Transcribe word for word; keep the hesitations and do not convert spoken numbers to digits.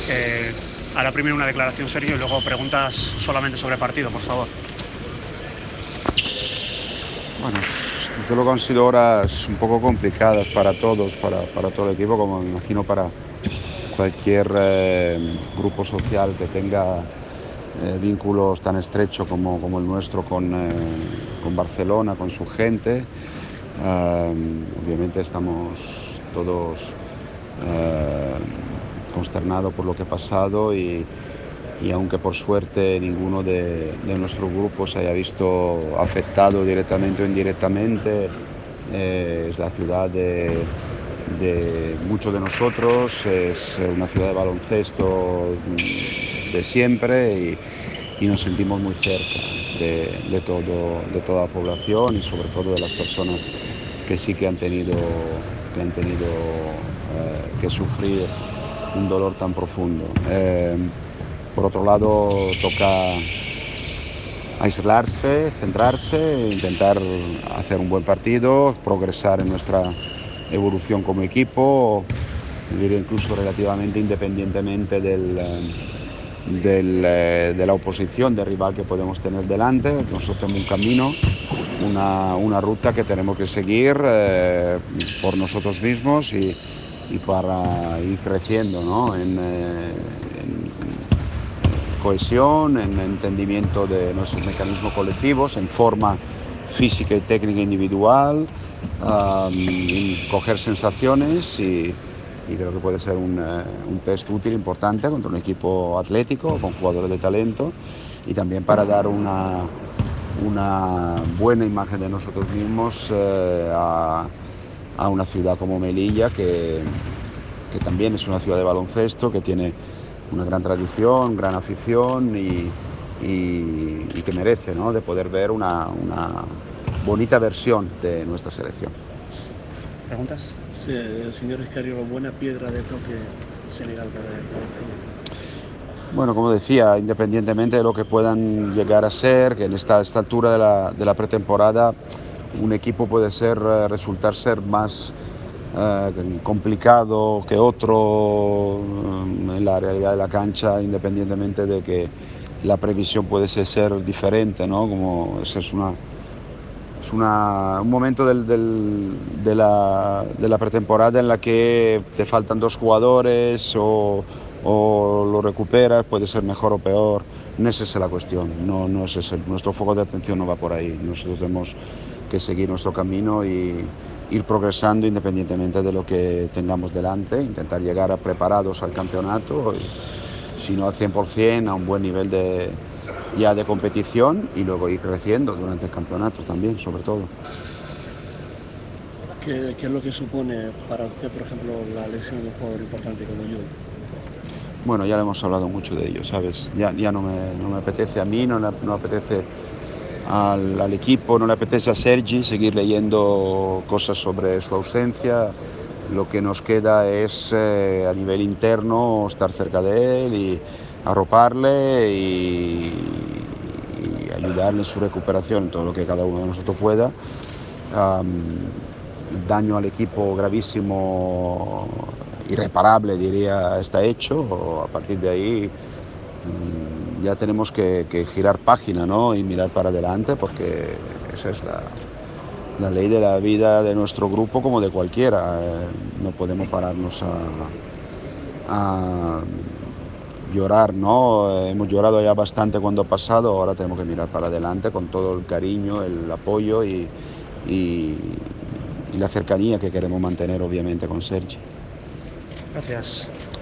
Eh, hará primero una declaración, Sergio, y luego preguntas solamente sobre el partido, por favor. Bueno, desde luego han sido horas un poco complicadas para todos, para, para todo el equipo, como me imagino para cualquier eh, grupo social que tenga eh, vínculos tan estrechos como, como el nuestro con, eh, con Barcelona, con su gente. Uh, obviamente estamos todos uh, consternados por lo que ha pasado y, y aunque por suerte ninguno de, de nuestro grupo se haya visto afectado directamente o indirectamente, eh, es la ciudad de, de muchos de nosotros, es una ciudad de baloncesto de siempre y, y nos sentimos muy cerca de, de, todo, de toda la población y sobre todo de las personas que sí que han tenido, que, han tenido eh, que sufrir un dolor tan profundo. Eh, por otro lado, toca aislarse, centrarse, intentar hacer un buen partido, progresar en nuestra evolución como equipo, diría incluso relativamente independientemente del, del, de la oposición, del rival que podemos tener delante. Nosotros tenemos un camino, una, una ruta que tenemos que seguir eh, por nosotros mismos y, y para ir creciendo, ¿no? en, eh, en cohesión, en entendimiento de nuestros mecanismos colectivos, en forma física y técnica individual, um, en coger sensaciones y, y creo que puede ser un, uh, un test útil, importante contra un equipo atlético, con jugadores de talento y también para dar una, una buena imagen de nosotros mismos uh, a, a una ciudad como Melilla, que, que también es una ciudad de baloncesto, que tiene una gran tradición, gran afición y, y, y que merece, ¿no?, de poder ver una, una bonita versión de nuestra selección. ¿Preguntas? Sí, señor Escario, buena piedra de toque Senegal para, para España. Bueno, como decía, independientemente de lo que puedan llegar a ser, que en esta, esta altura de la, de la pretemporada un equipo puede ser, resultar ser más eh, complicado que otro en la realidad de la cancha, independientemente de que la previsión puede ser diferente, ¿no? Como es, es una es una, un momento del, del, de, la, de la pretemporada en la que te faltan dos jugadores o, o lo recuperas, puede ser mejor o peor. No es esa la cuestión, no, no es ese. Nuestro foco de atención no va por ahí. Nosotros tenemos que seguir nuestro camino y ir progresando independientemente de lo que tengamos delante, intentar llegar a preparados al campeonato, y, si no al cien por cien, a un buen nivel de, ya de competición y luego ir creciendo durante el campeonato también, sobre todo. ¿Qué, qué es lo que supone para usted, por ejemplo, la lesión de un jugador importante como yo? Bueno, ya le hemos hablado mucho de ello, ¿sabes? Ya, ya no, me, no me apetece a mí, no, no me apetece al, al equipo, no le apetece a Sergi seguir leyendo cosas sobre su ausencia. Lo que nos queda es eh, a nivel interno estar cerca de él y arroparle y, y ayudarle en su recuperación en todo lo que cada uno de nosotros pueda. Um, el daño al equipo gravísimo, irreparable diría, está hecho. A partir de ahí um, ya tenemos que, que girar página, ¿no?, y mirar para adelante, porque esa es la, la ley de la vida de nuestro grupo como de cualquiera. Eh, no podemos pararnos a, a llorar, ¿no? Eh, hemos llorado ya bastante cuando ha pasado, ahora tenemos que mirar para adelante con todo el cariño, el apoyo y, y, y la cercanía que queremos mantener obviamente con Sergi. Gracias.